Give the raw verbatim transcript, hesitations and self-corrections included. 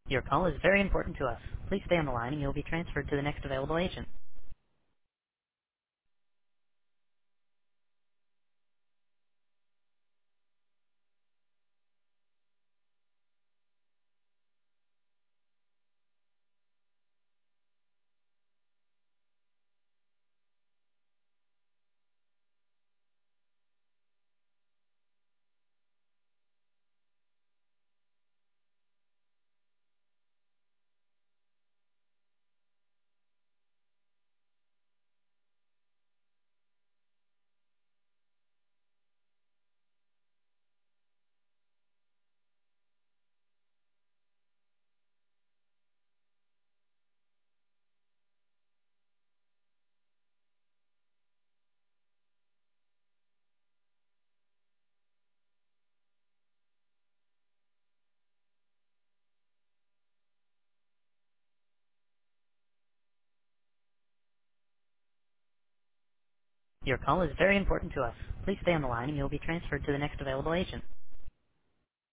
Your call is very important to us. Please stay on the line and you'll be transferred to the next available agent. Your call is very important to us. Please stay on the line and you'll be transferred to the next available agent.